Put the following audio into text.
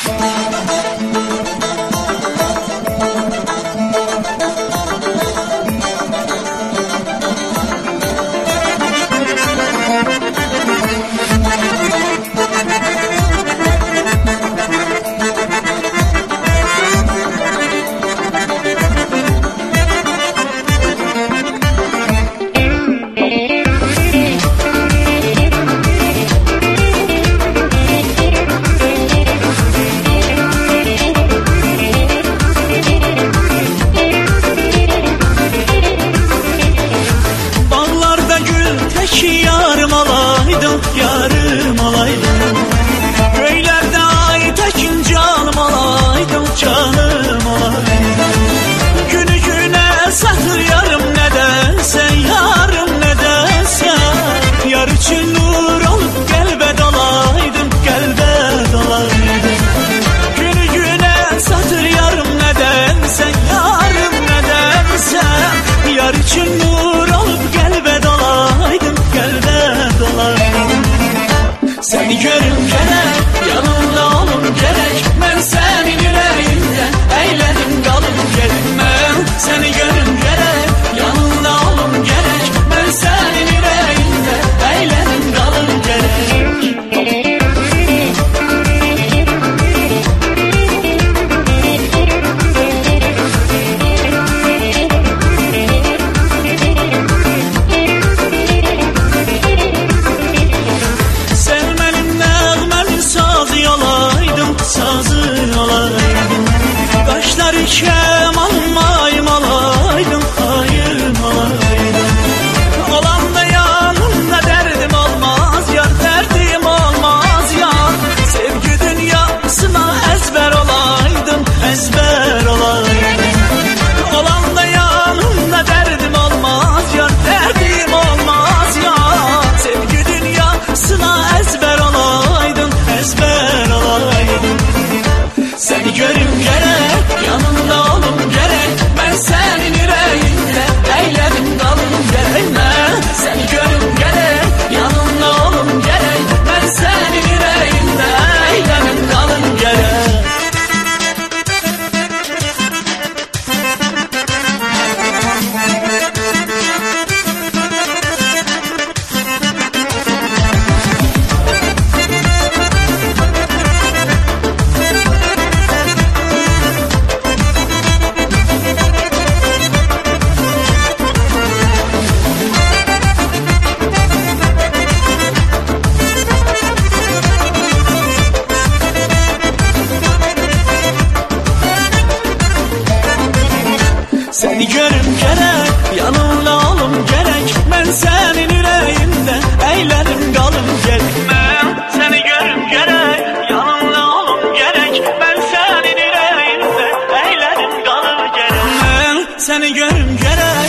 Yarım olaydım, yarım olaydım. Göylerde ay tekin canım olaydım, canım olaydım. Günü güne satır yarım ne dersen, yarım ne dersen. Yar için nur olup gelbe dolaydım, gelbe dolaydım. Günü güne satır yarım ne dersen, yarım ne dersen. Yar için nur olup gelbe dolaydım, gelbe dolaydım. Seni görünce yanımda olum gerek. Ben senin yüreğinden eyledim kalım gerek. Ben seni görünce yanımda olum gerek. Ben senin yüreğinden eyledim kalım gerek. Sazı olaydım, kaşları kemanım ayım olaydım, ayım olaydım. Olan da yanımda derdim olmaz yar, derdim olmaz yar. Sevgi dünyasına ezber olaydım, ezber olaydım. Olan da yanımda derdim olmaz yar, derdim olmaz yar. Sevgi dünyasına ezber olaydım, ezber olaydım. Seni görüm gerek, yanımda olum gerek. Ben senin yüreğinde eyledim kalım gerek. Ben seni görüm gerek, yanımda olum gerek. Ben senin yüreğinde eyledim kalım gerek. Seni görüm gerek, yanımda olum gerek. Ben senin yüreğinde eylerim kalım gerek. Ben seni görüm gerek, yanımda olum gerek. Ben senin yüreğinde eylerim kalım gerek. Ben seni görüm gerek.